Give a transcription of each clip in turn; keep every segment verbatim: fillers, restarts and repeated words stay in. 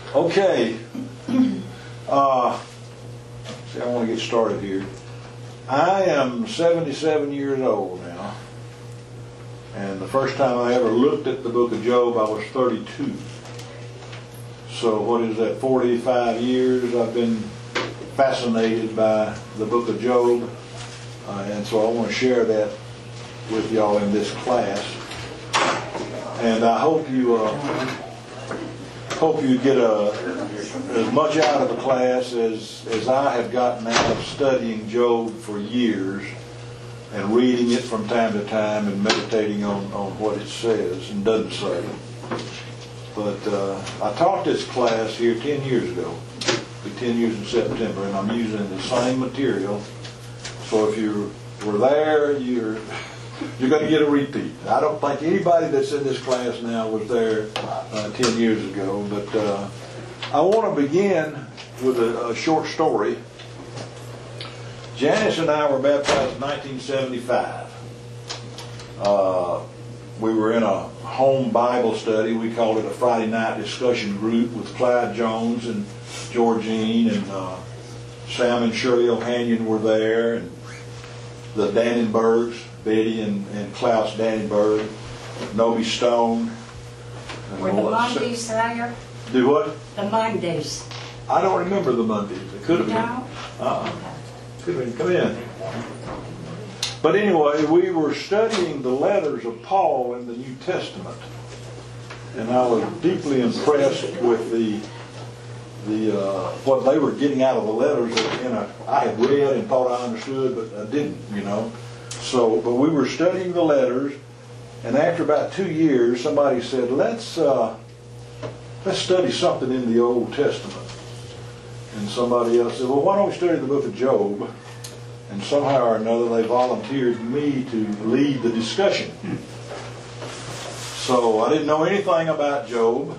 Okay. Uh, see, I want to get started here. I am seventy-seven years old now. And the first time I ever looked at the book of Job, I was thirty-two. So what is that, forty-five years I've been fascinated by the book of Job. Uh, and so I want to share that with y'all in this class. And I hope you uh, hope you get a, as much out of the class as, as I have gotten out of studying Job for years and reading it from time to time and meditating on, on what it says and doesn't say. But uh, I taught this class here ten years ago. It'll be ten years in September, and I'm using the same material. So if you were there, you're you're going to get a repeat. I don't think anybody that's in this class now was there uh, ten years ago. But uh, I want to begin with a, a short story. Janice and I were baptized in nineteen seventy-five. Uh, we were in a home Bible study. We called it a Friday night discussion group with Clyde Jones and Georgine, and uh, Sam and Shirley O'Hanion were there, and the Dannenbergs, Betty and, and Klaus Dannenberg, Noby Stone. Were the Mondays there? Do what? The Mondays. I don't remember the Mondays. It could have been. No? Uh-uh. Could have been. Come in. But anyway, we were studying the letters of Paul in the New Testament. And I was deeply impressed with the the uh, what they were getting out of the letters that in a, I had read and thought I understood, but I didn't, you know. So, but we were studying the letters, and after about two years, somebody said, "Let's uh, let's study something in the Old Testament." And somebody else said, "Well, why don't we study the book of Job?" And somehow or another, they volunteered me to lead the discussion. So I didn't know anything about Job.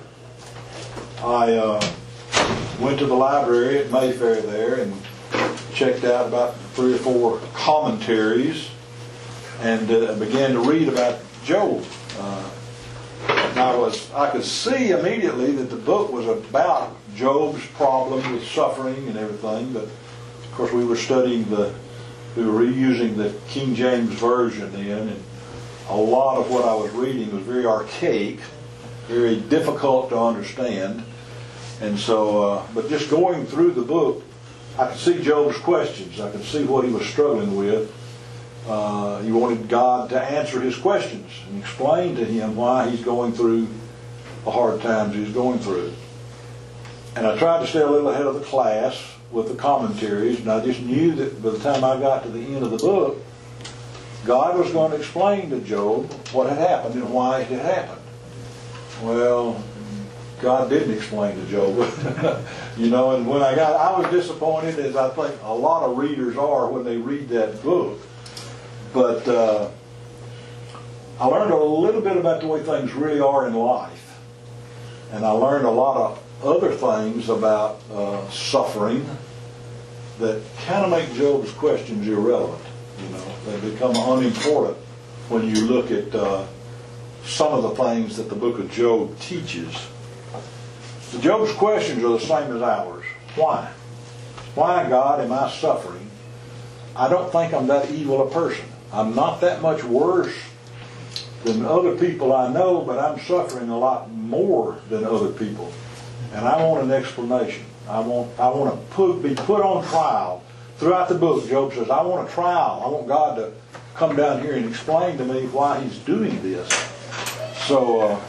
I uh, went to the library at Mayfair there and checked out about three or four commentaries and uh, began to read about Job. Uh, and I was I could see immediately that the book was about Job's problem with suffering and everything, but of course we were studying the we were reusing the King James Version then, and a lot of what I was reading was very archaic, very difficult to understand. And so, uh, but just going through the book, I could see Job's questions. I could see what he was struggling with. Uh, he wanted God to answer his questions and explain to him why he's going through the hard times he's going through. And I tried to stay a little ahead of the class with the commentaries, and I just knew that by the time I got to the end of the book, God was going to explain to Job what had happened and why it had happened. Well, God didn't explain to Job. You know, and when I got, I was disappointed, as I think a lot of readers are when they read that book. But uh, I learned a little bit about the way things really are in life. And I learned a lot of other things about uh, suffering that kind of make Job's questions irrelevant. You know, they become unimportant when you look at uh, some of the things that the book of Job teaches. So Job's questions are the same as ours. Why? Why, God, am I suffering? I don't think I'm that evil a person. I'm not that much worse than other people I know, but I'm suffering a lot more than other people. And I want an explanation. I want I want to put, be put on trial. Throughout the book, Job says, I want a trial. I want God to come down here and explain to me why he's doing this. So, uh,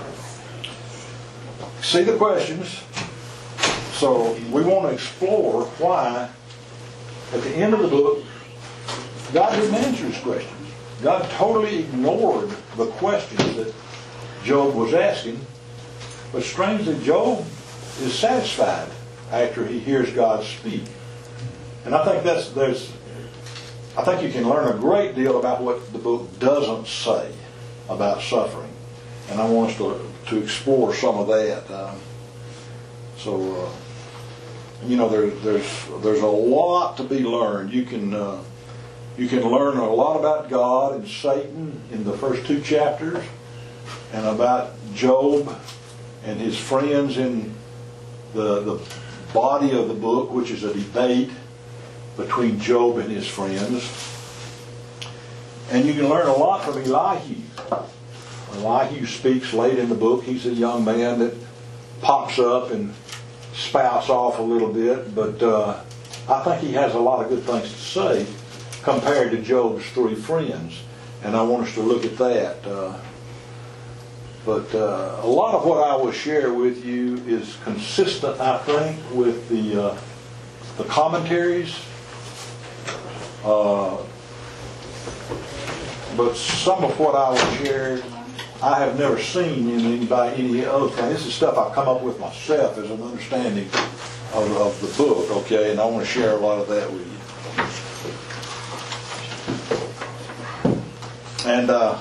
see the questions. So, we want to explore why, at the end of the book, God didn't answer his questions. God totally ignored the questions that Job was asking. But strangely, Job is satisfied after he hears God speak. And I think that's there's I think you can learn a great deal about what the book doesn't say about suffering. And I want us to to explore some of that. Um, so uh, you know, there's there's there's a lot to be learned. You can uh, you can learn a lot about God and Satan in the first two chapters, and about Job and his friends in the, the body of the book, which is a debate between Job and his friends. And you can learn a lot from Elihu. Elihu speaks late in the book. He's a young man that pops up and spouts off a little bit, but uh, I think he has a lot of good things to say compared to Job's three friends. And I want us to look at that. Uh, but uh, a lot of what I will share with you is consistent, I think, with the uh, the commentaries. Uh, but some of what I will share, I have never seen in anybody, any other thing. This is stuff I've come up with myself as an understanding of, of the book, okay? And I want to share a lot of that with you. And uh,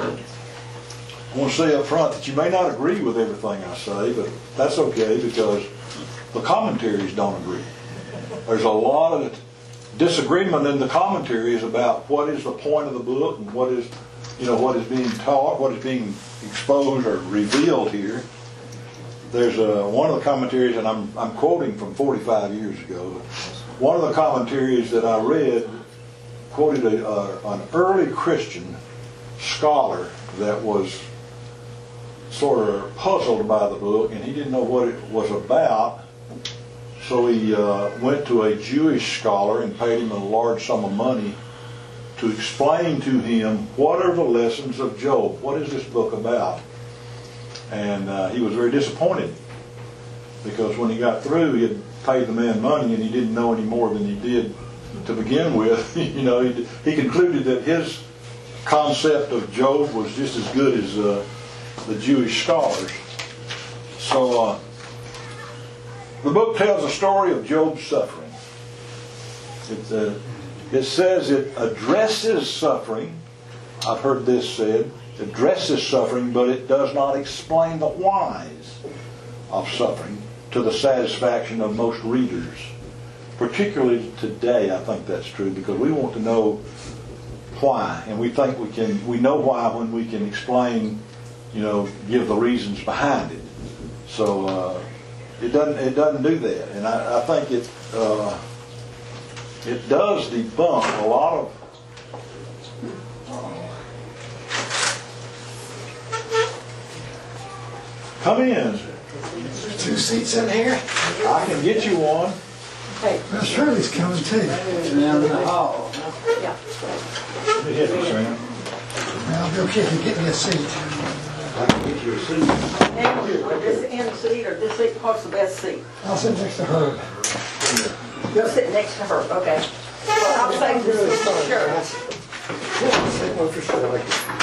I want to say up front that you may not agree with everything I say, but that's okay because the commentaries don't agree. There's a lot of disagreement in the commentaries about what is the point of the book and what is, you know, what is being taught, what is being exposed or revealed here. There's a, one of the commentaries, and I'm, I'm quoting from forty-five years ago, one of the commentaries that I read quoted a, uh, an early Christian scholar that was sort of puzzled by the book, and he didn't know what it was about. So he uh, went to a Jewish scholar and paid him a large sum of money to explain to him what are the lessons of Job. What is this book about? And uh, he was very disappointed because when he got through, he had paid the man money and he didn't know any more than he did to begin with. you know, he, he concluded that his concept of Job was just as good as uh, the Jewish scholars. So uh, the book tells a story of Job's suffering. It, uh, it says it addresses suffering. I've heard this said. It addresses suffering, but it does not explain the whys of suffering to the satisfaction of most readers. Particularly today, I think that's true because we want to know why, and we think we can. We know why when we can explain, you know, give the reasons behind it. So uh, it doesn't. It doesn't do that, and I, I think it. Uh, it does debunk a lot of. Come in. Two seats in here. I can get you one. Well, Shirley's coming too. Down the hall. Let me hit you, Sam. Well, I'll be okay if you get me a seat. I can get you a seat. This end seat or this seat, what's the best seat? I'll sit next to her. You'll sit next to her, okay. Well, I'll save this seat for sure. Yeah, I'll sit one for Shirley.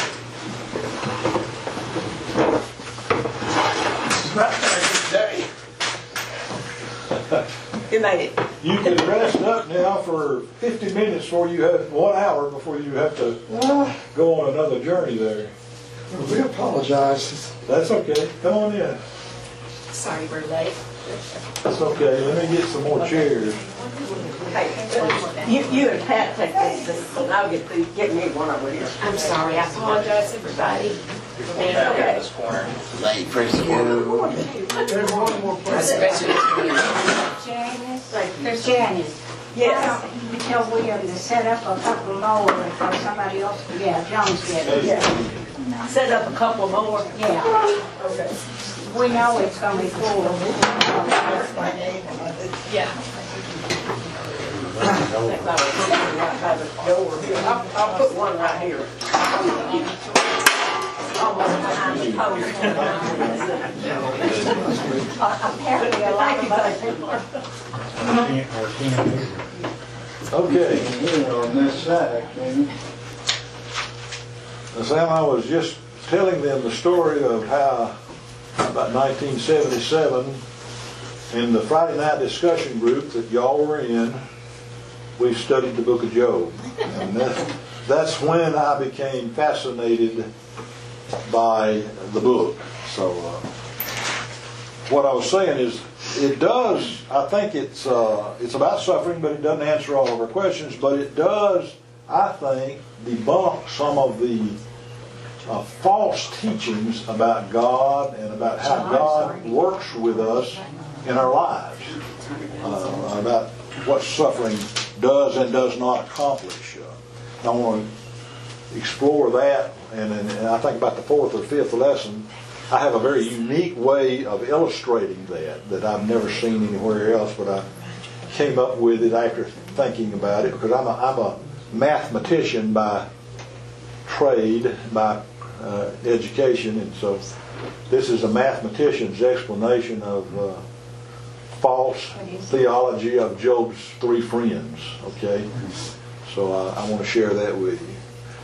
You made it. You can rest up now for fifty minutes before you have one hour before you have to Well, go on another journey there. we apologize. That's okay. Come on in. Sorry we're late. That's okay. Let me get some more chairs. Hey, you, you and Pat take this, this and I'll get the, get me one over here. I'm sorry, I apologize, everybody. Okay. Late for school. There's one more place. Especially Janice, Thank you. there's Janice. Yes. Why don't you tell William to set up a couple more for somebody else? Yeah, John's getting it. Yeah. Set up a couple more. Yeah, Okay. we know it's gonna be full. Yeah. I think I was putting it right by the door here. I'll, I'll put one right here. Almost behind the post. Apparently a lot of other people are. Okay. here on this side, maybe. Now, Sam, I was just telling them the story of how about nineteen seventy-seven in the Friday night discussion group that y'all were in, we studied the book of Job. And that, that's when I became fascinated by the book. So uh, what I was saying is it does, I think it's uh, it's about suffering, but it doesn't answer all of our questions, but it does, I think, debunk some of the uh, false teachings about God and about how God works with us in our lives, uh, about what suffering does and does not accomplish. Uh, I want to explore that, and, and, and I think about the fourth or fifth lesson, I have a very unique way of illustrating that that I've never seen anywhere else, but I came up with it after thinking about it, because I'm a, I'm a mathematician by trade, by uh, education, and so this is a mathematician's explanation of uh, false theology of Job's three friends. Okay, so uh, I want to share that with you.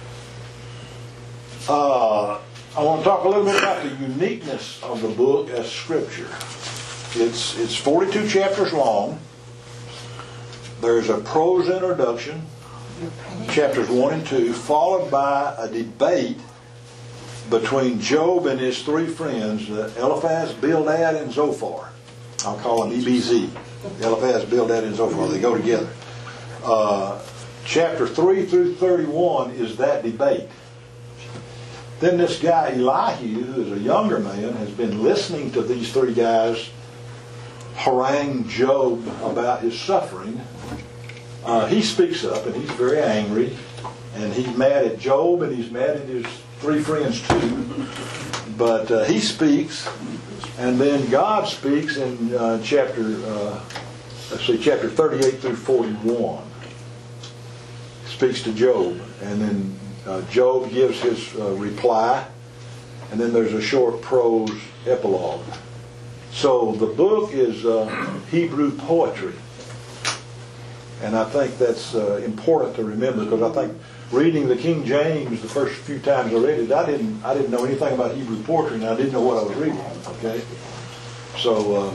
Uh, I want to talk a little bit about the uniqueness of the book as Scripture. It's it's forty-two chapters long. There's a prose introduction, chapters one and two, followed by a debate between Job and his three friends, uh, Eliphaz, Bildad, and Zophar. I'll call them E B Z. Eliphaz, Bildad, and Zophar. They go together. Uh, chapter three through thirty-one is that debate. Then this guy Elihu, who is a younger man, has been listening to these three guys harangue Job about his suffering. Uh, he speaks up, and he's very angry, and he's mad at Job, and he's mad at his three friends too. But uh, he speaks, and then God speaks in uh, chapter, uh, let's see, chapter thirty-eight through forty-one. Speaks to Job, and then Uh, Job gives his uh, reply, and then there's a short prose epilogue. So the book is uh, Hebrew poetry, and I think that's uh, important to remember, because I think reading the King James the first few times I read it, I didn't I didn't know anything about Hebrew poetry, and I didn't know what I was reading. Okay, so uh,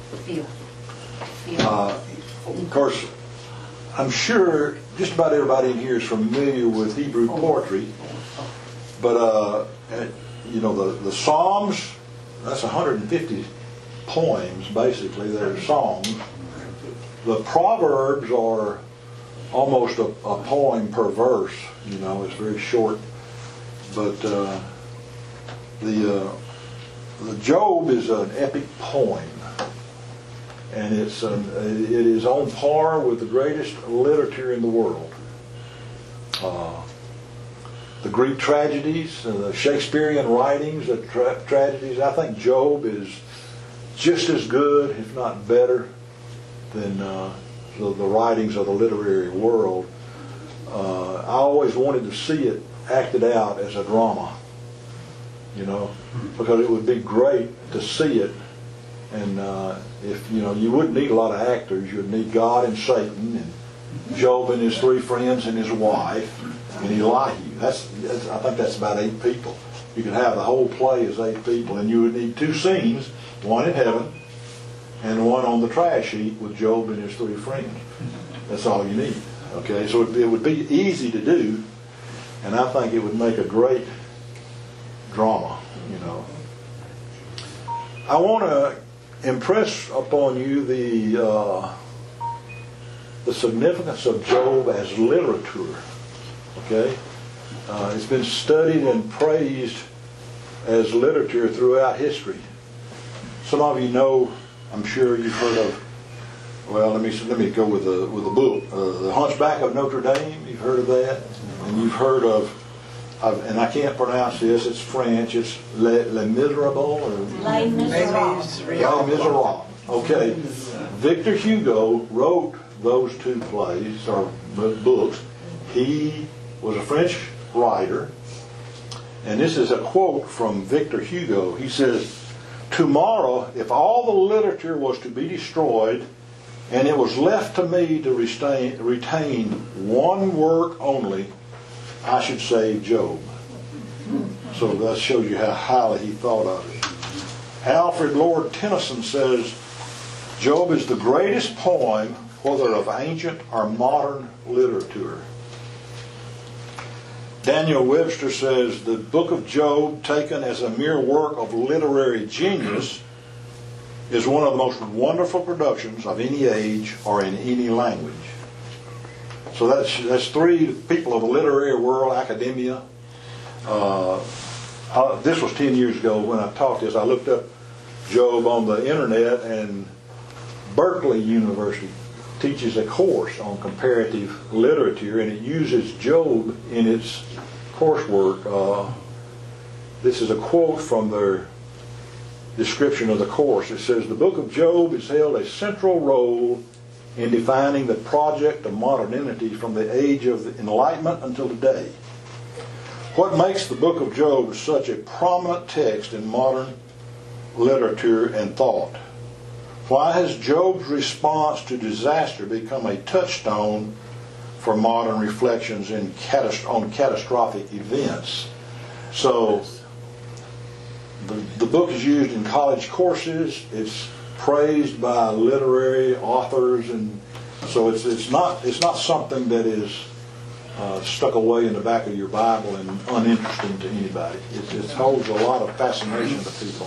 uh, of course, I'm sure just about everybody in here is familiar with Hebrew poetry, but uh, you know the the Psalms, that's one hundred fifty poems basically. They're songs. The Proverbs are almost a, a poem per verse. You know, it's very short. But uh, the uh, the Job is an epic poem. And it's um, it is on par with the greatest literature in the world. Uh, the Greek tragedies, uh, the Shakespearean writings, the tra- tragedies. I think Job is just as good, if not better, than uh, the, the writings of the literary world. Uh, I always wanted to see it acted out as a drama, you know, because it would be great to see it. And uh, if you know, you wouldn't need a lot of actors. You'd need God and Satan, and Job and his three friends, and his wife, and Elihu. That's, that's I think that's about eight people. You could have the whole play as eight people, and you would need two scenes: one in heaven, and one on the trash heap with Job and his three friends. That's all you need. Okay, so it, it would be easy to do, and I think it would make a great drama. You know, I want to impress upon you the uh, the significance of Job as literature. Okay, uh, it's been studied and praised as literature throughout history. Some of you know, I'm sure you've heard of. Well, let me let me go with the with the book, uh, The Hunchback of Notre Dame. You've heard of that, and you've heard of. Of, and I can't pronounce this, it's French, it's Les, Les Miserables, or Les Miserables. Les Miserables. Okay. Victor Hugo wrote those two plays, or books. He was a French writer, and this is a quote from Victor Hugo. He says, "Tomorrow, if all the literature was to be destroyed, and it was left to me to retain, retain one work only, I should save Job." So that shows you how highly he thought of it. Alfred Lord Tennyson says, "Job is the greatest poem, whether of ancient or modern literature." Daniel Webster says, "The book of Job, taken as a mere work of literary genius, is one of the most wonderful productions of any age or in any language." So that's that's three people of the literary world, academia. Uh, I, this was ten years ago when I taught this. I looked up Job on the internet, and Berkeley University teaches a course on comparative literature, and it uses Job in its coursework. Uh, this is a quote from their description of the course. It says, "The book of Job has held a central role in defining the project of modernity from the age of the Enlightenment until today. What makes the book of Job such a prominent text in modern literature and thought? Why has Job's response to disaster become a touchstone for modern reflections in catast- on catastrophic events?" So, the, the book is used in college courses. It's praised by literary authors, and so it's it's not it's not something that is uh, stuck away in the back of your Bible and uninteresting to anybody. It, it holds a lot of fascination to people.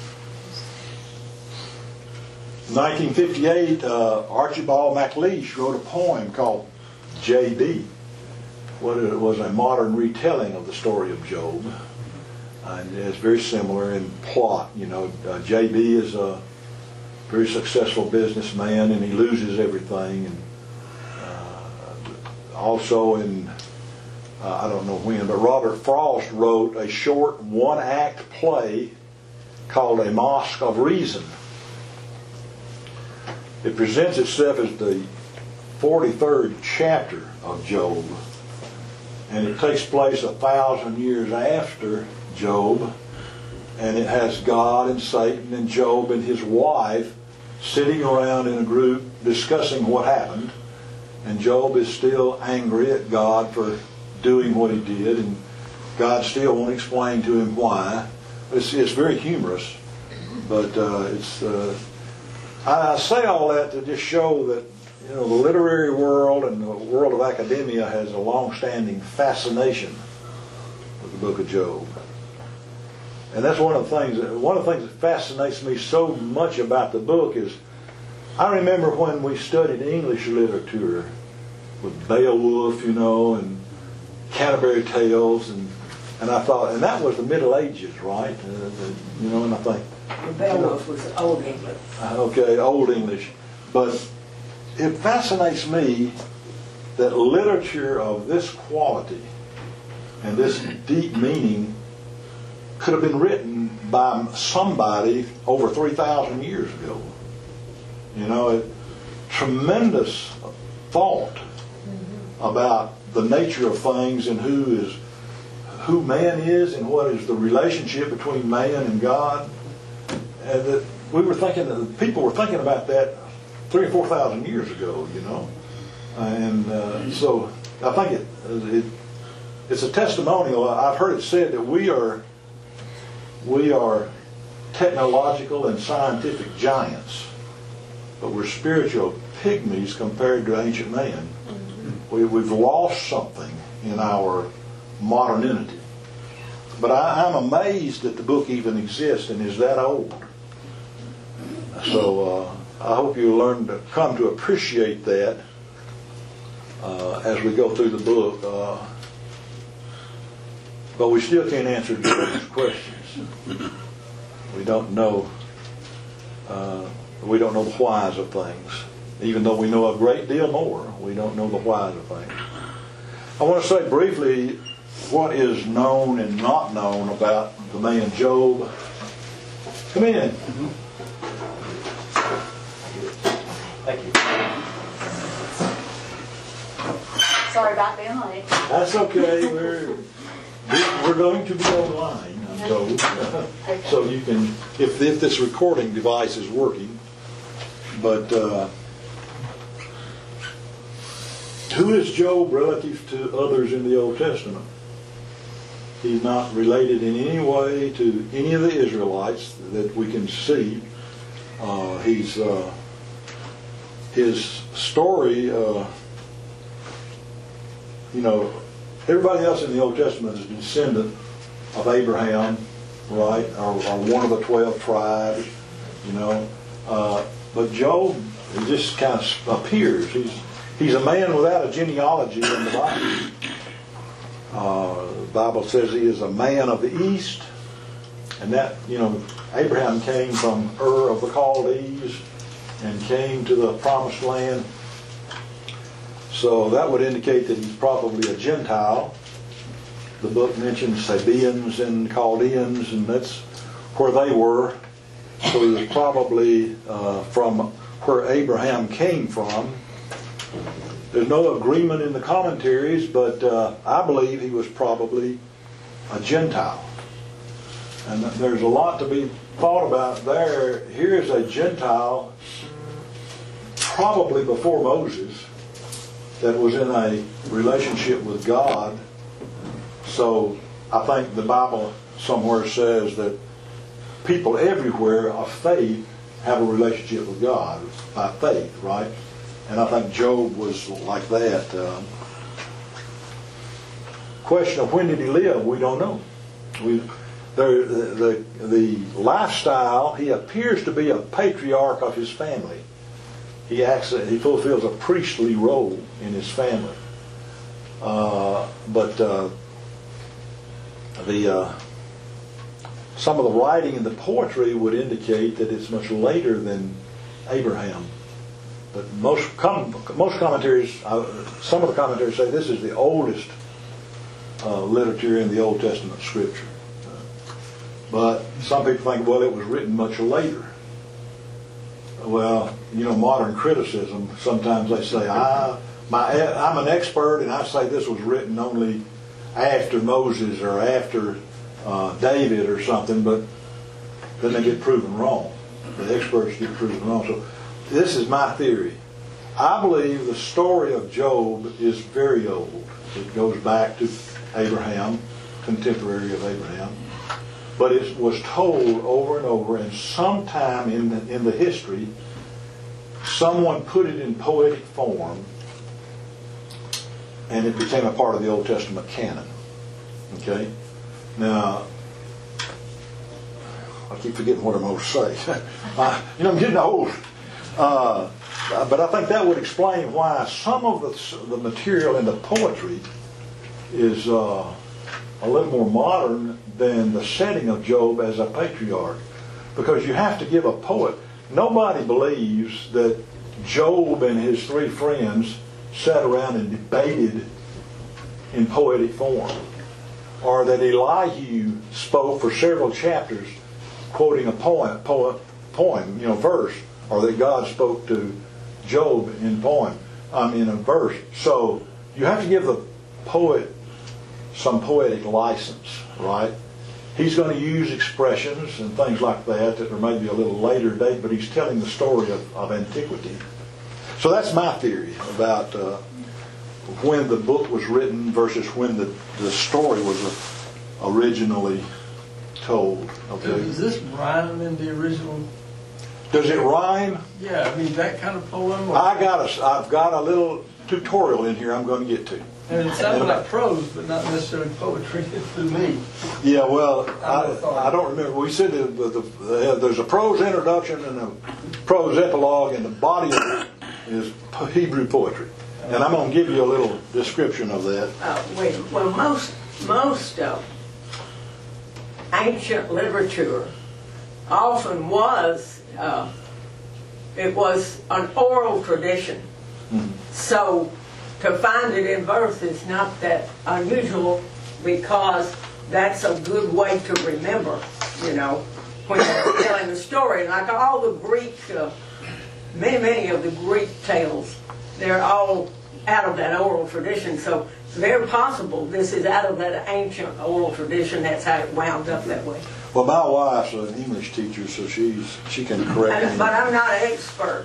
In nineteen fifty-eight, uh, Archibald MacLeish wrote a poem called J B. What it was a modern retelling of the story of Job, and it's very similar in plot. You know, uh, J B is a very successful businessman, and he loses everything. And uh, also in, uh, I don't know when, but Robert Frost wrote a short one-act play called A Mosque of Reason. It presents itself as the forty-third chapter of Job, and it takes place a thousand years after Job, and it has God and Satan and Job and his wife sitting around in a group discussing what happened, and Job is still angry at God for doing what he did, and God still won't explain to him why. It's, it's very humorous, but uh, it's uh, I, I say all that to just show that, you know, the literary world and the world of academia has a long-standing fascination with the book of Job. And that's one of the things that, one of the things that fascinates me so much about the book is, I remember when we studied English literature with Beowulf, you know, and Canterbury Tales, and and I thought, and that was the Middle Ages, right? Uh, the, you know, and I think, Beowulf was Old English. uh, okay, Old English, but it fascinates me that literature of this quality and this deep meaning could have been written by somebody over three thousand years ago. You know, it, tremendous thought about the nature of things and who is who man is and what is the relationship between man and God. And that we were thinking that people were thinking about that three or four thousand years ago. You know, and uh, so I think it, it it's a testimonial. I've heard it said that we are. We are technological and scientific giants, but we're spiritual pygmies compared to ancient man. We, we've lost something in our modernity. But I, I'm amazed that the book even exists and is that old. So uh, I hope you learn to come to appreciate that uh, as we go through the book. Uh, but we still can't answer those questions. We don't know. Uh, we don't know the whys of things, even though we know a great deal more. We don't know the whys of things. I want to say briefly what is known and not known about the man Job. Come in. Thank you. Sorry about being late. That's okay. We're we're going to be online. So, so you can, if, if this recording device is working, but uh, who is Job relative to others in the Old Testament? He's not related in any way to any of the Israelites that we can see. Uh, he's uh, his story, uh, you know, everybody else in the Old Testament is a descendant of Abraham, right, or, or one of the twelve tribes, you know. Uh, but Job, he just kind of appears. He's he's a man without a genealogy in the Bible. Uh, the Bible says he is a man of the East, and that, you know, Abraham came from Ur of the Chaldees, and came to the promised land. So that would indicate that he's probably a Gentile. The book mentions Sabaeans and Chaldeans, and that's where they were. So he was probably uh, from where Abraham came from. There's no agreement in the commentaries, but uh, I believe he was probably a Gentile. And there's a lot to be thought about there. Here's a Gentile, probably before Moses, that was in a relationship with God. So I think the Bible somewhere says that people everywhere of faith have a relationship with God by faith, right? And I think Job was like that. Um, question of when did he live? We don't know. We, there, the, the, the lifestyle, he appears to be a patriarch of his family. He acts, he fulfills a priestly role in his family. Uh, but uh, the uh, some of the writing and the poetry would indicate that it's much later than Abraham. But most com- most commentaries, uh, some of the commentaries say this is the oldest uh, literature in the Old Testament Scripture. Uh, but some people think, well, it was written much later. Well, you know, modern criticism, sometimes they say, I, my, I'm an expert and I say this was written only after Moses or after uh, David or something, but then they get proven wrong. The experts get proven wrong. So this is my theory. I believe the story of Job is very old. It goes back to Abraham, contemporary of Abraham. But it was told over and over, and sometime in the, in the history, someone put it in poetic form, and it became a part of the Old Testament canon. Okay? Now, I keep forgetting what I'm going to say. uh, you know, I'm getting old. Uh, but I think that would explain why some of the, the material in the poetry is uh, a little more modern than the setting of Job as a patriarch. Because you have to give a poet... Nobody believes that Job and his three friends sat around and debated in poetic form. Or that Elihu spoke for several chapters quoting a poem, poem, poem, you know, verse. Or that God spoke to Job in poem, I mean, in a verse. So you have to give the poet some poetic license, right? He's going to use expressions and things like that that are maybe a little later date, but he's telling the story of, of antiquity. So that's my theory about uh, when the book was written versus when the, the story was uh, originally told. Okay. Does this rhyme in the original? Does it rhyme? Yeah, I mean that kind of poem. Or... I got a, I've got a little tutorial in here I'm going to get to. And it sounds like prose, but not necessarily poetry to me. Yeah, well, I, I don't remember. We said that the, the, there's a prose introduction and a prose epilogue, and the body of it is Hebrew poetry. And I'm going to give you a little description of that. Uh, wait, well, most most uh, ancient literature often was uh, it was an oral tradition. Mm-hmm. So to find it in verse is not that unusual, because that's a good way to remember, you know, when you're telling the story. Like all the Greek, uh, many, many of the Greek tales, they're all out of that oral tradition. So it's very possible this is out of that ancient oral tradition. That's how it wound up that way. Well, my wife's an English teacher, so she's she can correct me. But I'm not an expert.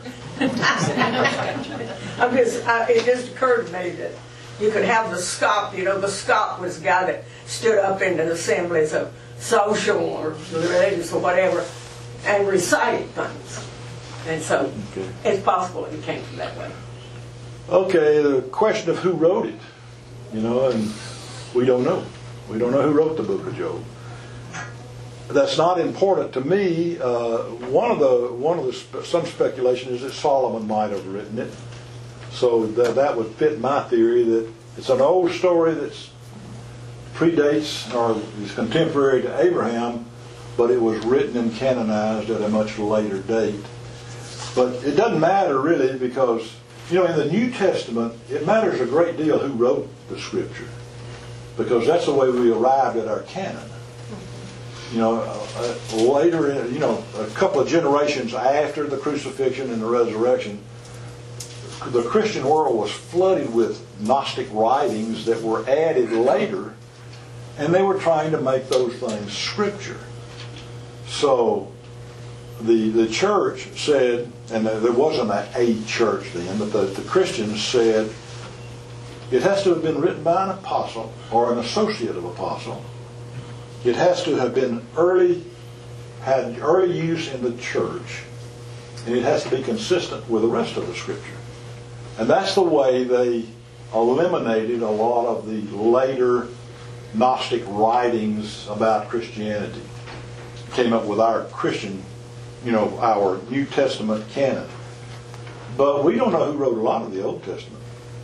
I'm just, I, it just occurred to me that you could have the scop. You know, the scop was the guy that stood up in the assemblies of social or religious or whatever and recited things. And so okay. It's possible it came from that way. Okay, the question of who wrote it, you know, and we don't know. We don't know who wrote the book of Job. That's not important to me. Uh, one of the one of the spe- some speculation is that Solomon might have written it, so that that would fit my theory that it's an old story that predates or is contemporary to Abraham, but it was written and canonized at a much later date. But it doesn't matter really because, you know, in the New Testament, it matters a great deal who wrote the Scripture. Because that's the way we arrived at our canon. You know, uh, uh, later, in, you know, a couple of generations after the crucifixion and the resurrection, the Christian world was flooded with Gnostic writings that were added later, and they were trying to make those things Scripture. So, the the church said, and there wasn't a, a church then, but the, the Christians said, it has to have been written by an apostle or an associate of apostle. It has to have been early, had early use in the church, and it has to be consistent with the rest of the Scripture. And that's the way they eliminated a lot of the later Gnostic writings about Christianity. Came up with our Christian, you know, our New Testament canon. But we don't know who wrote a lot of the Old Testament.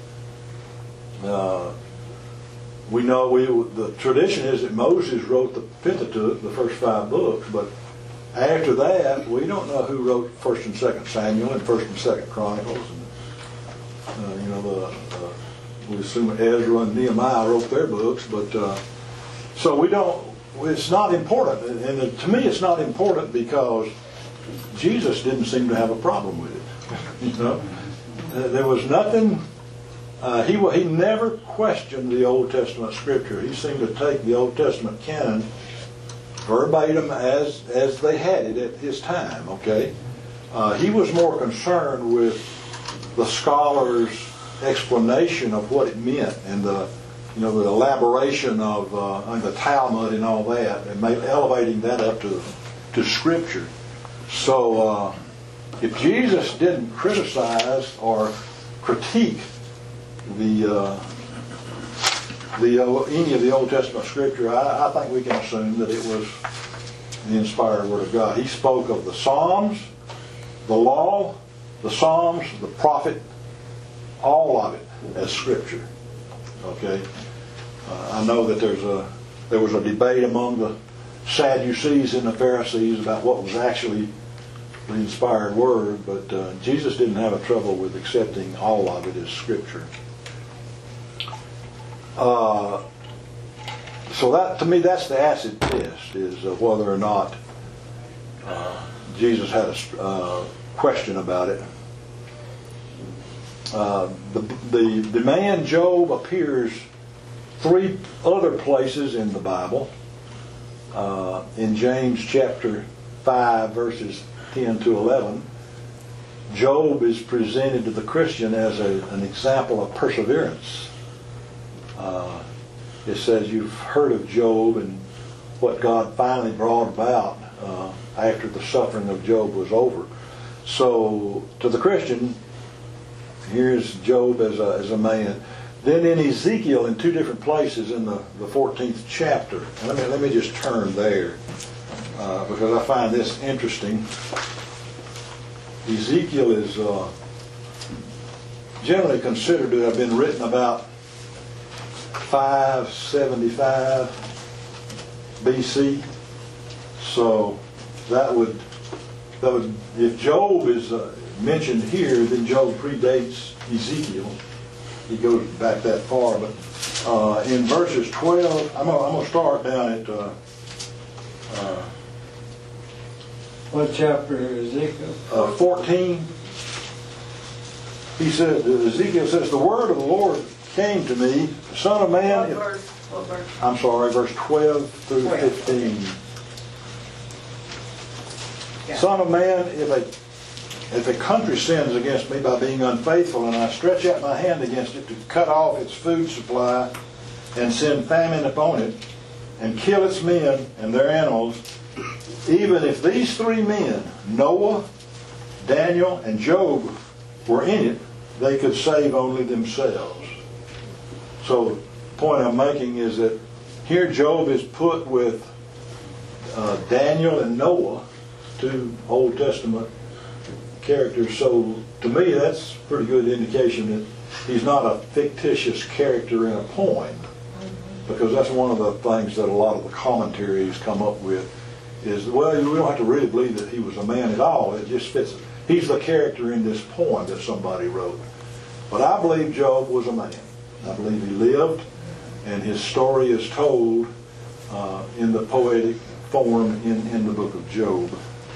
Uh, we know we the tradition is that Moses wrote the Pentateuch, the first five books, but after that we don't know who wrote First and Second Samuel and First and Second Chronicles, and uh, you know the uh, we assume Ezra and Nehemiah wrote their books, but uh, so we don't. It's not important, and to me, it's not important because Jesus didn't seem to have a problem with it. You know, there was nothing. Uh, he he never questioned the Old Testament Scripture. He seemed to take the Old Testament canon verbatim as as they had it at his time. Okay, uh, he was more concerned with the scholars' explanation of what it meant and the you know the elaboration of uh, the Talmud and all that, and maybe elevating that up to to Scripture. So uh, if Jesus didn't criticize or critique the uh, the uh, any of the Old Testament Scripture, I, I think we can assume that it was the inspired Word of God. He spoke of the Psalms, the Law, the Psalms, the Prophet, all of it as Scripture. Okay, uh, I know that there's a there was a debate among the Sadducees and the Pharisees about what was actually the inspired Word, but uh, Jesus didn't have a trouble with accepting all of it as Scripture. Uh, so that, to me, that's the acid test, is uh, whether or not uh, Jesus had a uh, question about it. Uh, the, the, the man Job appears three other places in the Bible. Uh, in James chapter five, verses ten to eleven, Job is presented to the Christian as a, an example of perseverance. Uh, it says you've heard of Job and what God finally brought about uh, after the suffering of Job was over. So to the Christian, here's Job as a, as a man. Then in Ezekiel, in two different places in the, the fourteenth chapter, and let me, let me just turn there uh, because I find this interesting. Ezekiel is uh, generally considered to have been written about five seventy-five B C. So that would that would if Job is uh, mentioned here, then Job predates Ezekiel. He goes back that far, but uh, in verses twelve, I'm gonna, I'm gonna start down at uh, uh, What chapter is Ezekiel? uh, fourteen. He said, Ezekiel says, the word of the Lord came to me, Son of man. What if- verse? What verse? I'm sorry, verse twelve through twelve. fifteen. Yeah. Son of man, if a if a country sins against me by being unfaithful, and I stretch out my hand against it to cut off its food supply, and send famine upon it, and kill its men and their animals, even if these three men, Noah, Daniel, and Job, were in it, they could save only themselves. So the point I'm making is that here Job is put with uh, Daniel and Noah, two Old Testament characters. So to me, that's a pretty good indication that he's not a fictitious character in a poem, because that's one of the things that a lot of the commentaries come up with is, well, we don't have to really believe that he was a man at all. It just fits he's the character in this poem that somebody wrote. But I believe Job was a man. I believe he lived, and his story is told uh, in the poetic form in, in the book of Job.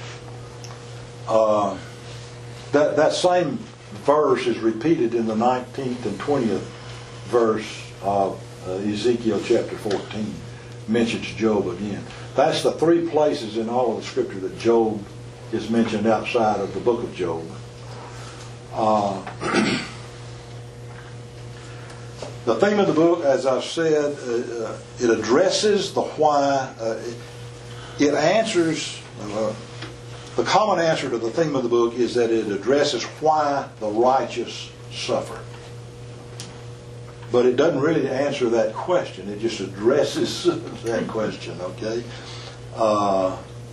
Uh, that, that same verse is repeated in the nineteenth and twentieth verse of uh, Ezekiel chapter fourteen. Mentions Job again. That's the three places in all of the scripture that Job is mentioned outside of the book of Job. Uh, the theme of the book, as I've said, uh, uh, it addresses the why. Uh, it, it answers, uh, the common answer to the theme of the book is that it addresses why the righteous suffer. But it doesn't really answer that question. It just addresses that question, okay? Uh,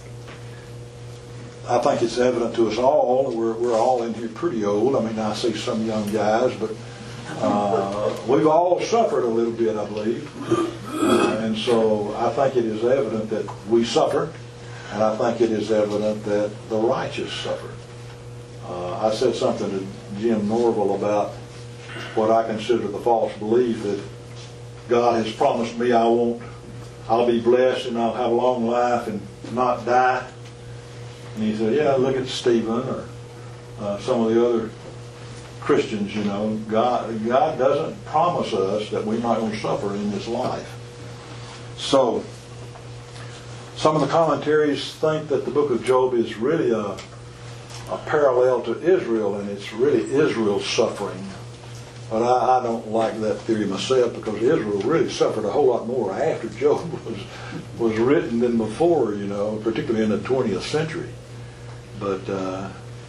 I think it's evident to us all. We're, we're all in here pretty old. I mean, I see some young guys, but uh, we've all suffered a little bit, I believe. Uh, and so I think it is evident that we suffer, and I think it is evident that the righteous suffer. Uh, I said something to Jim Norville about what I consider the false belief that God has promised me I won't, I'll be blessed and I'll have a long life and not die. And he said, yeah, look at Stephen or uh, some of the other Christians, you know. God, God doesn't promise us that we're not going to suffer in this life. So, some of the commentaries think that the book of Job is really a, a parallel to Israel, and it's really Israel's suffering. But I, I don't like that theory myself, because Israel really suffered a whole lot more after Job was was written than before, you know, particularly in the twentieth century. But uh,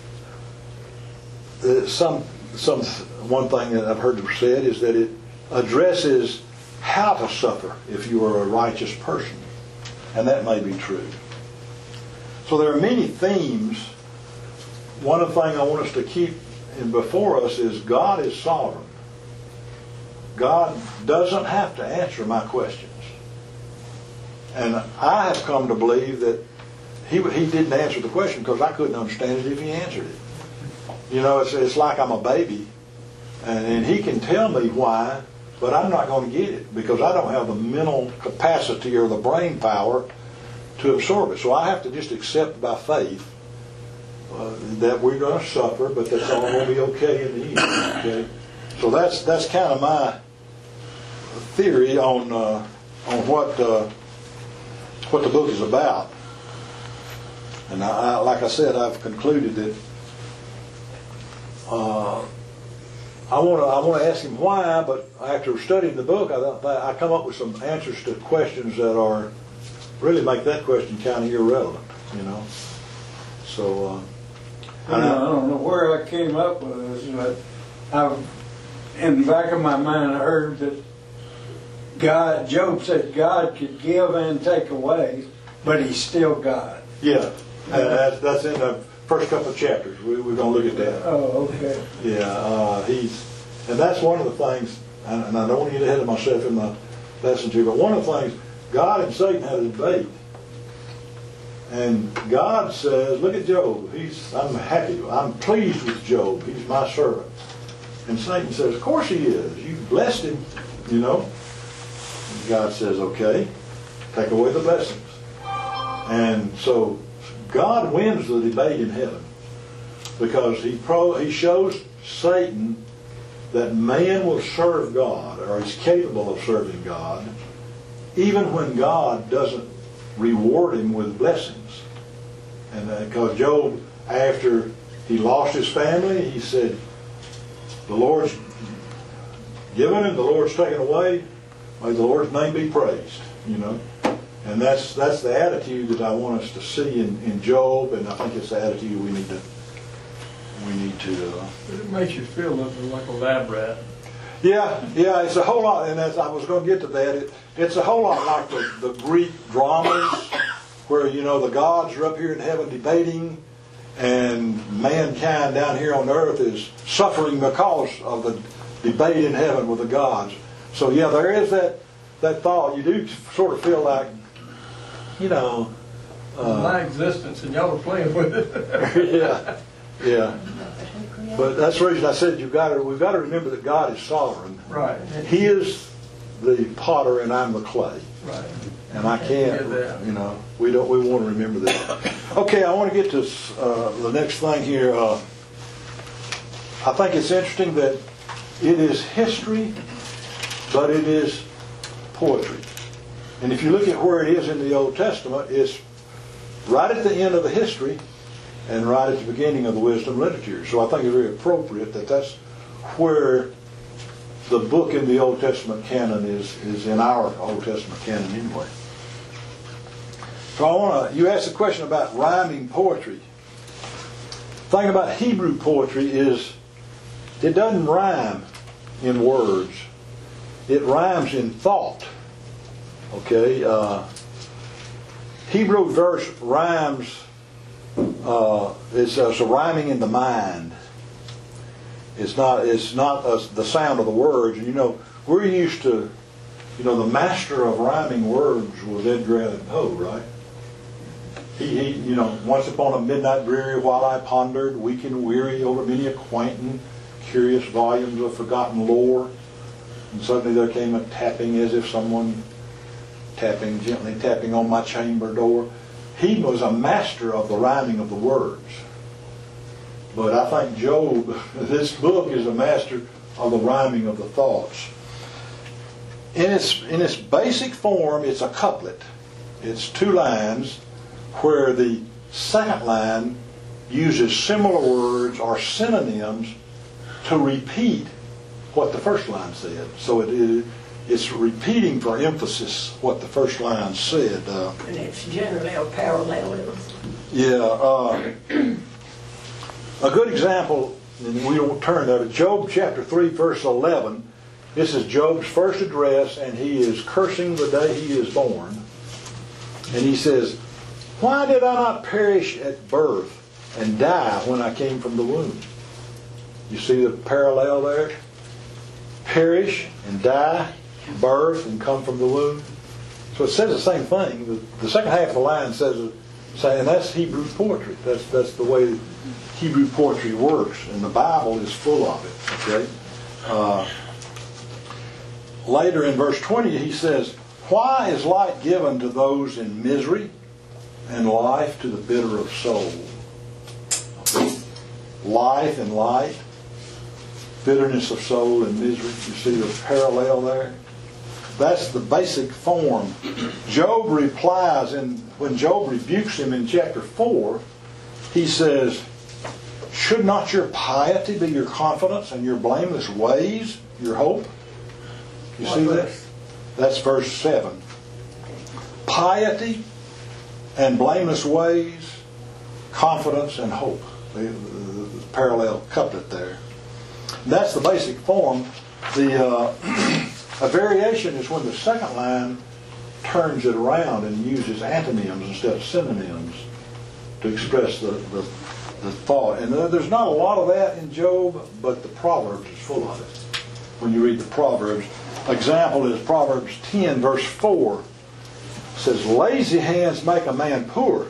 some some one thing that I've heard said is that it addresses how to suffer if you are a righteous person, and that may be true. So there are many themes. One of the things I want us to keep in before us is God is sovereign. God doesn't have to answer my questions. And I have come to believe that he, he didn't answer the question because I couldn't understand it if he answered it. You know, it's, it's like I'm a baby, and, and he can tell me why, but I'm not going to get it because I don't have the mental capacity or the brain power to absorb it. So I have to just accept by faith uh, that we're going to suffer, but that's all going to be okay in the end. Okay? So that's that's kind of my theory on uh, on what uh, what the book is about. And I, I, like I said, I've concluded that uh, I want to I want to ask him why. But after studying the book, I I come up with some answers to questions that are really make that question kind of irrelevant. You know. So uh, I don't know where I came up with this, but I've, in the back of my mind, I heard that God, Job said God could give and take away, but he's still God. Yeah, and that's, that's in the first couple of chapters. We, we're going to look at that. Oh, okay. Yeah, uh, he's, and that's one of the things, and, and I don't want to get ahead of myself in my lesson too, but one of the things, God and Satan had a debate. And God says, look at Job. He's, I'm happy. I'm pleased with Job. He's my servant. And Satan says, of course he is. You blessed him, you know. And God says, okay, take away the blessings. And so God wins the debate in heaven because he pro, he shows Satan that man will serve God, or is capable of serving God, even when God doesn't reward him with blessings. And because uh, Job, after he lost his family, he said, the Lord's given him, the Lord's taken away, may the Lord's name be praised, you know. And that's that's the attitude that I want us to see in, in Job, and I think it's the attitude we need to we need to uh, It makes you feel a little like a lab rat. Yeah, yeah, it's a whole lot, and as I was going to get to that, it, it's a whole lot like the, the Greek dramas, where, you know, the gods are up here in heaven debating, and mankind down here on earth is suffering because of the debate in heaven with the gods. So, yeah, there is that, that thought. You do sort of feel like, you know... Uh, my existence, and y'all are playing with it. yeah, Yeah. But that's the reason I said you've got to, we've got to remember that God is sovereign. Right. He is the potter and I'm the clay. Right. And I can't, you know, we don't, we want to remember that. Okay, I want to get to uh, the next thing here. Uh, I think it's interesting that it is history, but it is poetry. And if you look at where it is in the Old Testament, it's right at the end of the history and right at the beginning of the wisdom literature. So I think it's very appropriate that that's where the book in the Old Testament canon is, is in our Old Testament canon anyway. So I want to, you asked a question about rhyming poetry. The thing about Hebrew poetry is it doesn't rhyme in words. It rhymes in thought. Okay? Uh, Hebrew verse rhymes, uh, it's, uh, it's a rhyming in the mind. It's not, it's not a, the sound of the words. And you know, we're used to, you know, the master of rhyming words was Edgar Allan Poe, right? He, he, you know, once upon a midnight dreary while I pondered, weak and weary over many a quaint and curious volumes of forgotten lore. And suddenly there came a tapping as if someone tapping, gently tapping on my chamber door. He was a master of the rhyming of the words. But I think Job, this book is a master of the rhyming of the thoughts. In its, in its basic form, it's a couplet. It's two lines where the second line uses similar words or synonyms to repeat what the first line said. So it, it it's repeating for emphasis what the first line said. Uh, And it's generally a parallelism. yeah. Uh, a good example, and we won't turn there, but Job chapter three, verse eleven. This is Job's first address, and he is cursing the day he is born. And he says, "Why did I not perish at birth and die when I came from the womb?" You see the parallel there? Perish and die, birth and come from the womb. So it says the same thing. The, the second half of the line says, and that's Hebrew poetry. That's that's the way Hebrew poetry works, and the Bible is full of it. Okay. Uh, later in verse twenty, he says, "Why is light given to those in misery, and life to the bitter of soul?" Okay. Life and light, bitterness of soul and misery. You see the parallel there? That's the basic form. Job replies, and when Job rebukes him in chapter four, he says, "Should not your piety be your confidence, and your blameless ways your hope?" You see that? That's verse seven. Piety and blameless ways, confidence and hope. The, the, the parallel couplet there. That's the basic form. The uh, a variation is when the second line turns it around and uses antonyms instead of synonyms to express the, the, the thought. And there's not a lot of that in Job, but the Proverbs is full of it. When you read the Proverbs, example is Proverbs ten, verse four. It says, "Lazy hands make a man poor,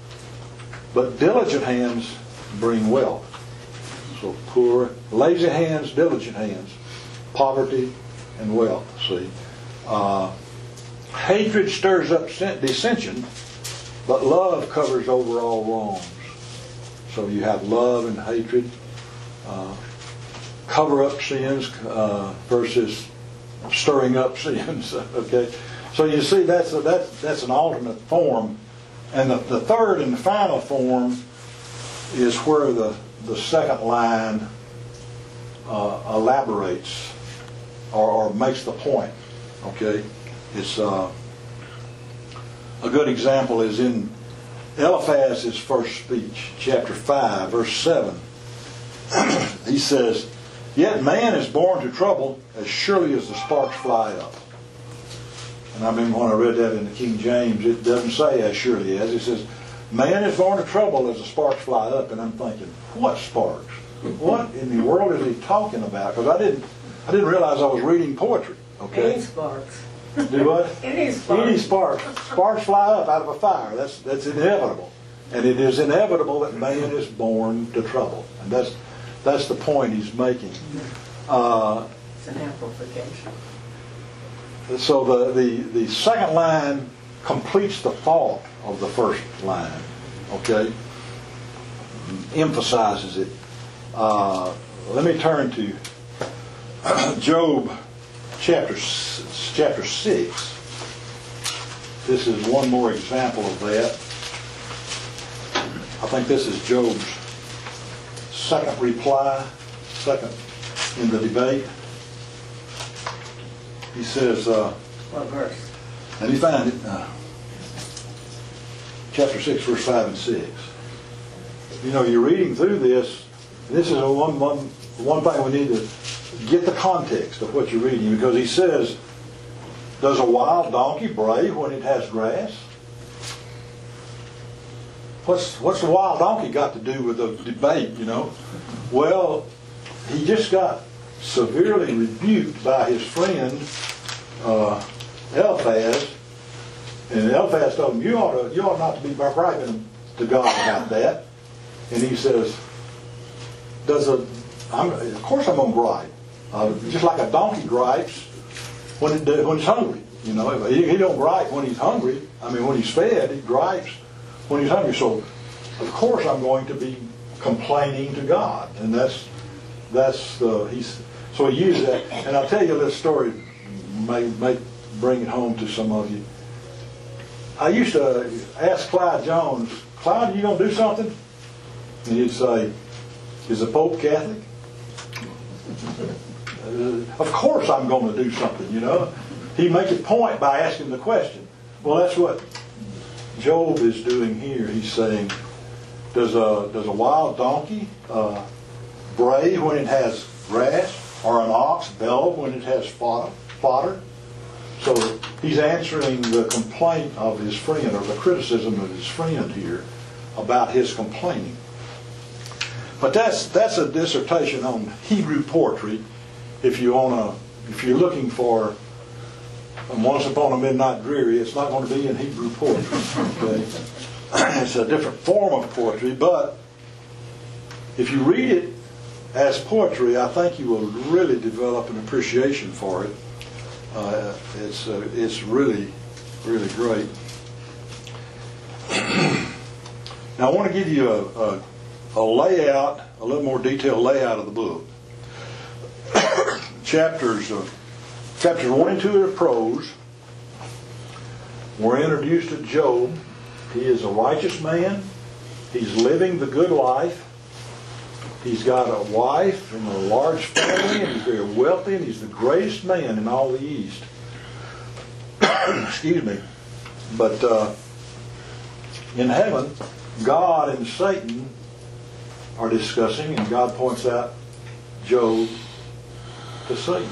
but diligent hands bring wealth." So poor, lazy hands, diligent hands, poverty and wealth. See, uh, hatred stirs up dissension, but love covers over all wrongs. So you have love and hatred, uh, cover up sins uh, versus stirring up sins. Okay, so you see that's a, that that's an alternate form, and the, the third and the final form is where the the second line uh, elaborates or, or makes the point. Okay, it's uh, a good example is in Eliphaz's first speech, chapter five, verse seven. He says, "Yet man is born to trouble as surely as the sparks fly up." And I remember when I read that in the King James, it doesn't say as surely as. It says, "Man is born to trouble as the sparks fly up." And I'm thinking, what sparks? What in the world is he talking about? Because I didn't, I didn't realize I was reading poetry. Okay. Any sparks. Do what? Any sparks. Any sparks. Sparks fly up out of a fire. That's that's inevitable. And it is inevitable that man is born to trouble. And that's that's the point he's making. Uh, It's an amplification. so the, the, the second line completes the thought of the first line. Okay? Emphasizes it. Uh, let me turn to Job chapter chapter six. This is one more example of that. I think this is Job's second reply, second in the debate. He says, uh, What verse? let me find it. Uh, chapter six, verse five and six. You know, you're reading through this. This is a one, one, one thing we need to get the context of what you're reading, because he says, does a wild donkey bray when it has grass? What's what's the wild donkey got to do with the debate, you know? Well, he just got severely rebuked by his friend uh, Eliphaz, and Eliphaz told him, you ought to, you ought not to be griping to God about that. And he says, does a, I'm, of course I'm going to gripe. Uh, just like a donkey gripes when, it, when it's hungry. You know, he, he don't gripe when he's hungry. I mean, when he's fed, he gripes when he's hungry. So, of course, I'm going to be complaining to God, and that's that's uh, he's. So he used that, and I'll tell you a little story. May may bring it home to some of you. I used to ask Clyde Jones, Clyde, you gonna do something? And he'd say, is the Pope Catholic? Uh, of course I'm going to do something, you know. He'd make a point by asking the question. Well, that's what Job is doing here. He's saying, does a, does a wild donkey uh, bray when it has grass, or an ox bellow when it has fodder? fodder? So he's answering the complaint of his friend, or the criticism of his friend here about his complaining. But that's that's a dissertation on Hebrew poetry. If you wanna, if you're looking for Once Upon a Midnight Dreary, it's not going to be in Hebrew poetry. Okay? It's a different form of poetry, but if you read it as poetry, I think you will really develop an appreciation for it. Uh, it's uh, it's really really great. Now I want to give you a, a a layout, a little more detailed layout of the book. Chapters of chapters one and two are prose. We're introduced to Job. He is a righteous man. He's living the good life. He's got a wife and a large family, and he's very wealthy, and he's the greatest man in all the East. Excuse me. But uh, in heaven, God and Satan are discussing, and God points out Job to Satan.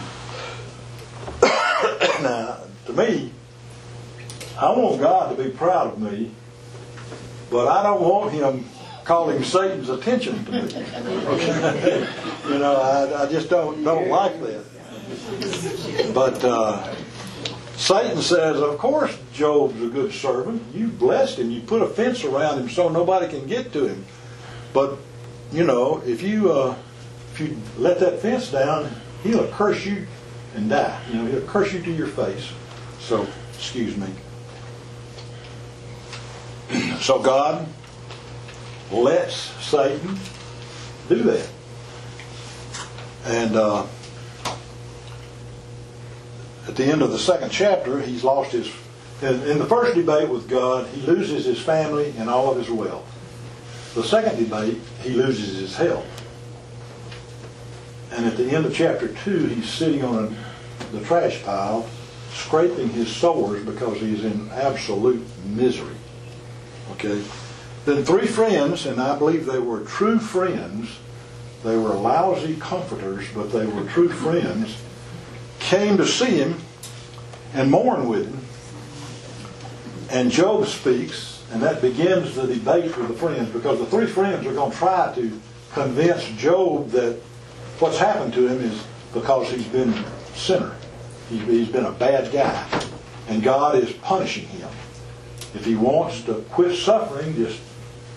Now, to me, I want God to be proud of me, but I don't want him calling Satan's attention to me. Okay? You know, I, I just don't don't like that. But uh, Satan says, of course Job's a good servant. You blessed him. You put a fence around him so nobody can get to him. But, you know, if you uh, if you let that fence down, he'll curse you and die. You know, he'll curse you to your face. So, excuse me. So God lets Satan do that. And uh, at the end of the second chapter, he's lost his... In, in the first debate with God, he loses his family and all of his wealth. The second debate, he loses his health. And at the end of chapter two, he's sitting on a, the trash pile, scraping his sores because he's in absolute misery. Okay? Then three friends, and I believe they were true friends, they were lousy comforters, but they were true friends, came to see him and mourn with him. And Job speaks, and that begins the debate with the friends, because the three friends are going to try to convince Job that what's happened to him is because he's been a sinner. He's, he's been a bad guy. And God is punishing him. If he wants to quit suffering, just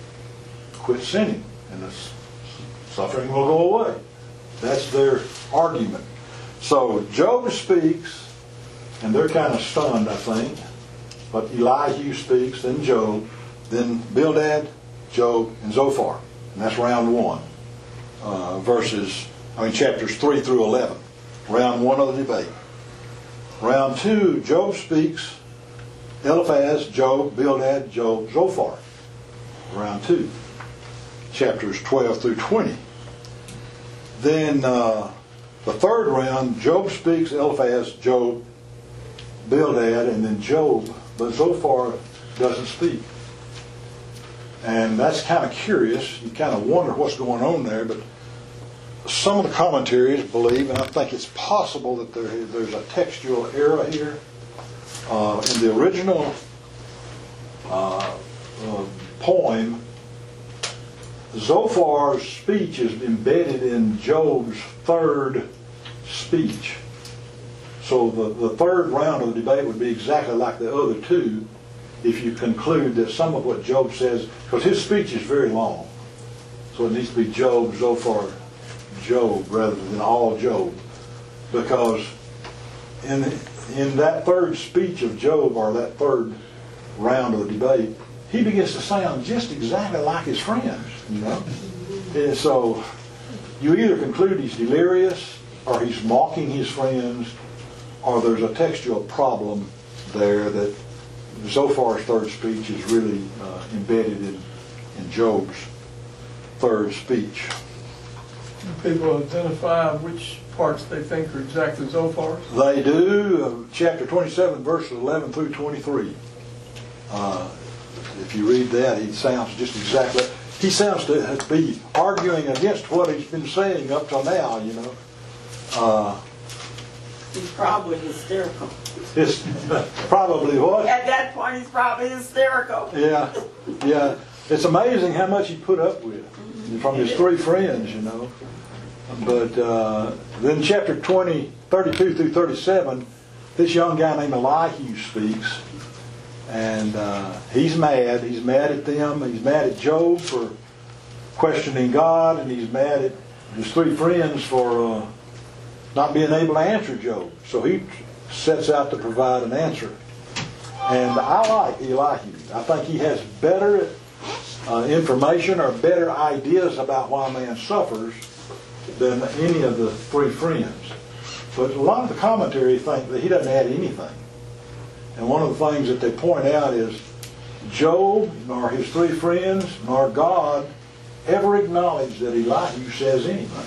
quit sinning, and the suffering will go away. That's their argument. So Job speaks, and they're kind of stunned, I think. But Elihu speaks, then Job, then Bildad, Job, and Zophar. And that's round one. Uh, verses, I mean chapters three through eleven. Round one of the debate. Round two, Job speaks, Eliphaz, Job, Bildad, Job, Zophar. Round two. Chapters twelve through twenty. Then uh, the third round, Job speaks, Eliphaz, Job, Bildad, and then Job, but Zophar doesn't speak. And that's kind of curious. You kind of wonder what's going on there, but some of the commentaries believe, and I think it's possible that there, there's a textual error here. Uh, in the original uh, uh, poem, Zophar's speech is embedded in Job's third speech. So the, the third round of the debate would be exactly like the other two if you conclude that some of what Job says, because his speech is very long, so it needs to be Job, Zophar, Job, rather than all Job. Because in, in that third speech of Job, or that third round of the debate, he begins to sound just exactly like his friends, you know. And so you either conclude he's delirious, or he's mocking his friends, or there's a textual problem there that Zophar's third speech is really uh, embedded in, in Job's third speech. People identify which parts they think are exactly Zophar's. They do. Uh, chapter twenty-seven, verses eleven through twenty-three. Uh, if you read that, he sounds just exactly... He sounds to be arguing against what he's been saying up till now, you know. Uh, He's probably hysterical. it's probably what? At that point, he's probably hysterical. Yeah, yeah. It's amazing how much he put up with from his three friends, you know. But uh, then chapter twenty, thirty-two through thirty-seven, this young guy named Elihu speaks. And uh, he's mad. He's mad at them. He's mad at Job for questioning God. And he's mad at his three friends for uh, not being able to answer Job. So he sets out to provide an answer. And I like Elihu. I think he has better uh, information or better ideas about why man suffers than any of the three friends. But a lot of the commentary think that he doesn't add anything. And one of the things that they point out is Job, nor his three friends, nor God ever acknowledged that Elihu says anything.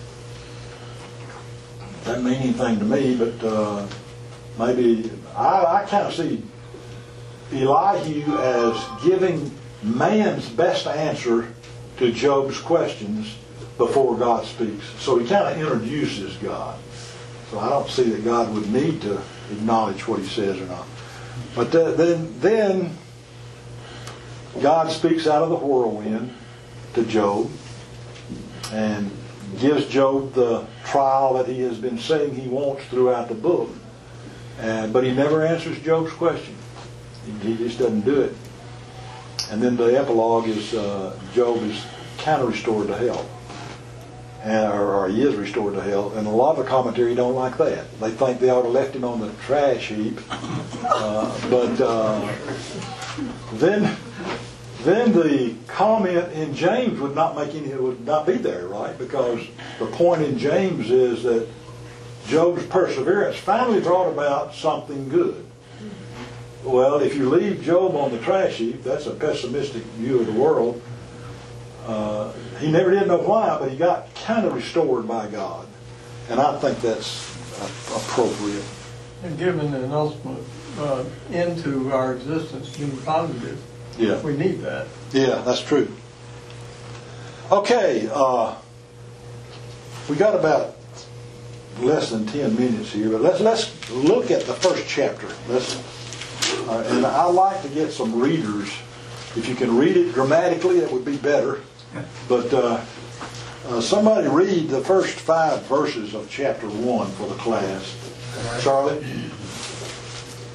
Doesn't mean anything to me, but uh, maybe I, I kind of see Elihu as giving man's best answer to Job's questions before God speaks. So he kind of introduces God. So I don't see that God would need to acknowledge what he says or not. But the, then, then God speaks out of the whirlwind to Job and gives Job the trial that he has been saying he wants throughout the book. And, but he never answers Job's question. He, he just doesn't do it. And then the epilogue is uh, Job is kind of restored to health. And, or, or he is restored to health. And a lot of the commentary don't like that. They think they ought to left him on the trash heap. Uh, but uh, then, then the comment in James would not make any. It would not be there, right? Because the point in James is that Job's perseverance finally brought about something good. Well, if you leave Job on the trash heap, that's a pessimistic view of the world. Uh, he never did know why, but he got kind of restored by God. And I think that's uh, appropriate. And given an ultimate uh, end to our existence being positive, Yeah. we need that. Yeah, that's true. Okay, uh, we got about less than ten minutes here, but let's let's look at the first chapter. Let's, uh, and I like to get some readers. If you can read it grammatically, that would be better. But uh, uh, somebody read the first five verses of chapter one for the class. Charlie?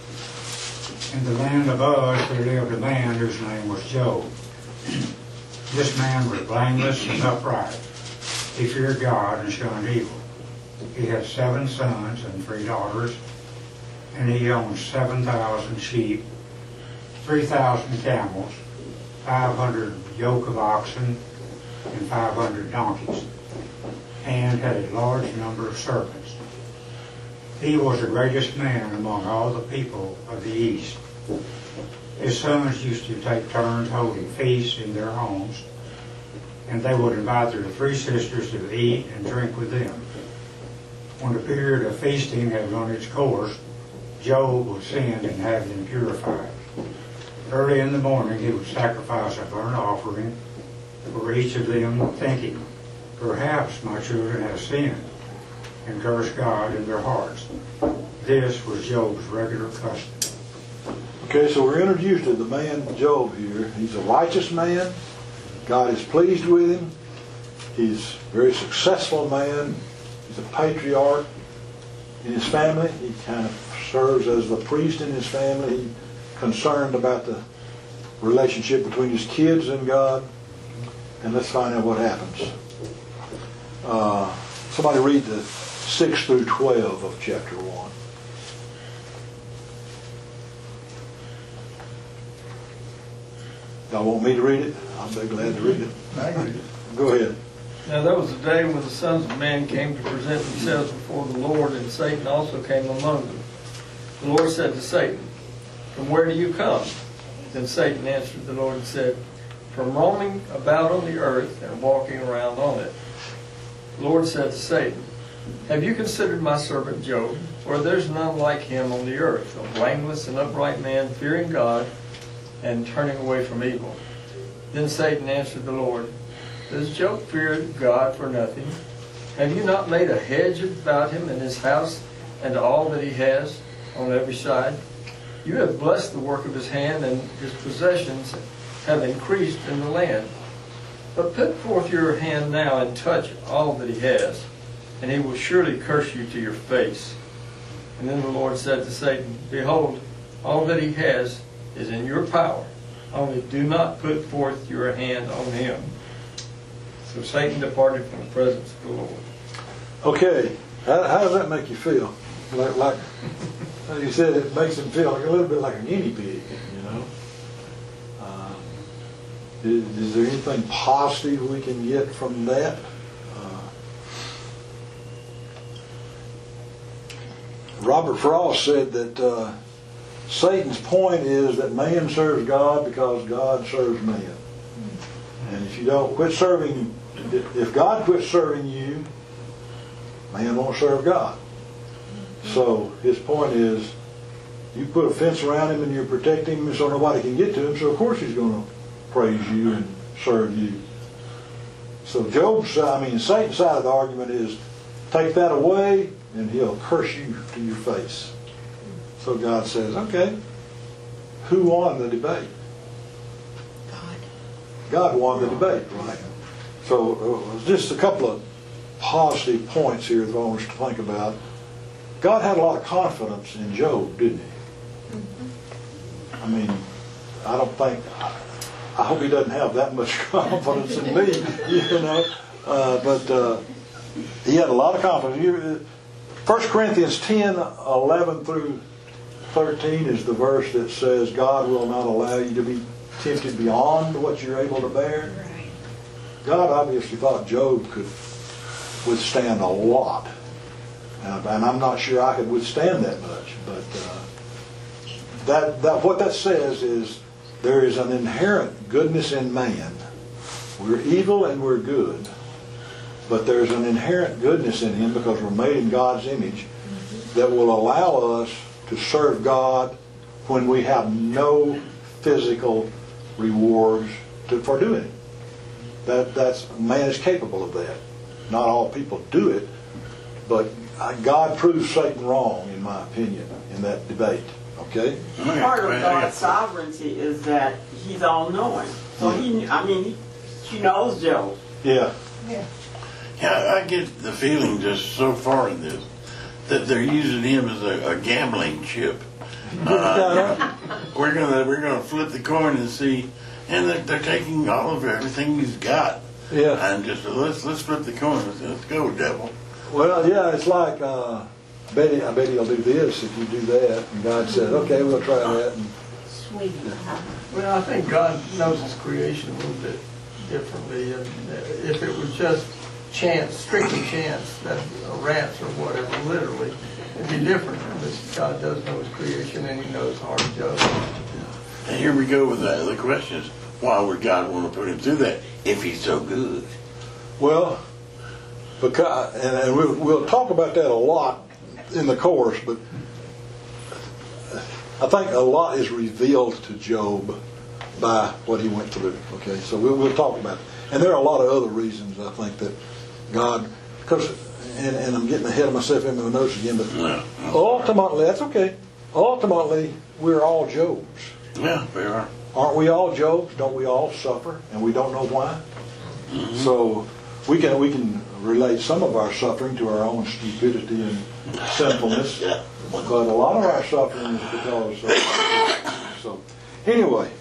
In the land of Uz there lived a man whose name was Job. This man was blameless and upright. He feared God and shunned evil. He had seven sons and three daughters, and he owned seven thousand sheep, three thousand camels, five hundred yoke of oxen, and five hundred donkeys, and had a large number of servants. He was the greatest man among all the people of the East. His sons used to take turns holding feasts in their homes, and they would invite their three sisters to eat and drink with them. When the period of feasting had run its course, Job would send and have them purified. Early in the morning he would sacrifice a burnt offering for each of them, thinking, "Perhaps my children have sinned," and curse God in their hearts. This was Job's regular custom. Okay, so we're introduced to the man Job here. He's a righteous man. God is pleased with him. He's a very successful man. He's a patriarch in his family. He kind of serves as the priest in his family. He's concerned about the relationship between his kids and God. And let's find out what happens. Uh, somebody read the six through twelve of chapter one. Y'all want me to read it? I'll be glad to read it. I read it. Go ahead. Now there was a day when the sons of men came to present themselves before the Lord, and Satan also came among them. The Lord said to Satan, "From where do you come?" Then Satan answered the Lord and said, "From roaming about on the earth and walking around on it." The Lord said to Satan, "Have you considered my servant Job? For there's none like him on the earth, a blameless and upright man, fearing God and turning away from evil." Then Satan answered the Lord, "Does Job fear God for nothing? Have you not made a hedge about him and his house and all that he has on every side? You have blessed the work of his hand, and his possessions have increased in the land. But put forth your hand now and touch all that he has, and he will surely curse you to your face." And then the Lord said to Satan, "Behold, all that he has is in your power. Only do not put forth your hand on him." So Satan departed from the presence of the Lord. Okay, how, how does that make you feel? Like, like as you said, it makes him feel like a little bit like a guinea pig, you know. Uh, is, is there anything positive we can get from that? Uh, Robert Frost said that uh, Satan's point is that man serves God because God serves man. And if you don't quit serving, if God quits serving you, man won't serve God. So his point is, you put a fence around him and you protect him so nobody can get to him, so of course he's going to praise you and serve you. So Job's, I mean, Satan's side of the argument is, take that away and he'll curse you to your face. So God says, okay, who won the debate? God. God won the debate, right? So uh, just a couple of positive points here that I want us to think about. God had a lot of confidence in Job, didn't he? Mm-hmm. I mean, I don't think, I hope he doesn't have that much confidence in me, you know. Uh, but uh, he had a lot of confidence. You, First Corinthians ten, eleven through thirteen is the verse that says God will not allow you to be tempted beyond what you're able to bear. Right. God obviously thought Job could withstand a lot. Uh, and I'm not sure I could withstand that much. But uh, that, that what that says is there is an inherent goodness in man. We're evil and we're good. But there's an inherent goodness in him because we're made in God's image that will allow us to serve God when we have no physical rewards to, for doing it. That that's man is capable of that. Not all people do it, but God proves Satan wrong, in my opinion, in that debate. Okay? Part of God's sovereignty is that He's all-knowing. So He, I mean, He, He knows Job. Yeah. Yeah. Yeah, I get the feeling just so far in this that they're using him as a, a gambling chip. Uh, we're gonna we're gonna flip the coin and see, And they're, they're taking all of everything he's got. Yeah. And just, let's, let's flip the coin. Let's, let's go, devil. Well, yeah, it's like, uh, I bet, he, I bet he'll do this if you do that. And God said, okay, we'll try that. And, Sweet. Well, I think God knows his creation a little bit differently. And if it was just chance, strictly chance, that a rat or whatever, literally, it'd be different. But God does know his creation, and he knows the heart of Job. And here we go with that. The question is, why would God want to put him through that if he's so good? well, because, and, and we'll, we'll talk about that a lot in the course, but I think a lot is revealed to Job by what he went through. Okay, so we'll, we'll talk about it. And there are a lot of other reasons I think that God, because, and, and I'm getting ahead of myself in my notes again, but No. ultimately, that's okay. Ultimately, we're all Jobs. Yeah, we are. Aren't we all Jobs? Don't we all suffer? And we don't know why? Mm-hmm. So we can we can relate some of our suffering to our own stupidity and sinfulness. Yeah. But a lot of our suffering is because of, so anyway,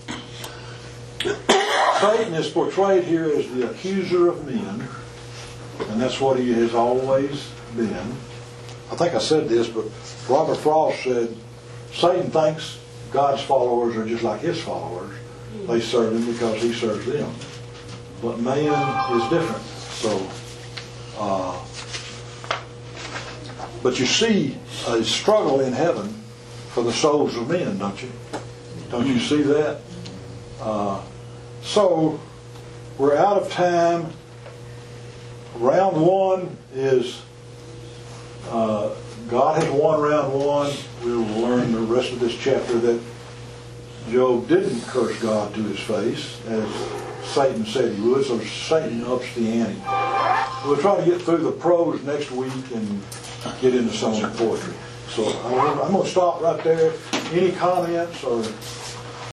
Satan is portrayed here as the accuser of men, and that's what he has always been. I think I said this, but Robert Frost said Satan thinks God's followers are just like his followers. They serve him because he serves them. But man is different. So, uh, but you see a struggle in heaven for the souls of men, don't you? Don't you see that? Uh, so, we're out of time. Round one is, uh, God has won round one. We will learn the rest of this chapter that Job didn't curse God to his face, as Satan said he would, so Satan ups the ante. We'll try to get through the prose next week and get into some of the poetry. So I'm going to stop right there. Any comments or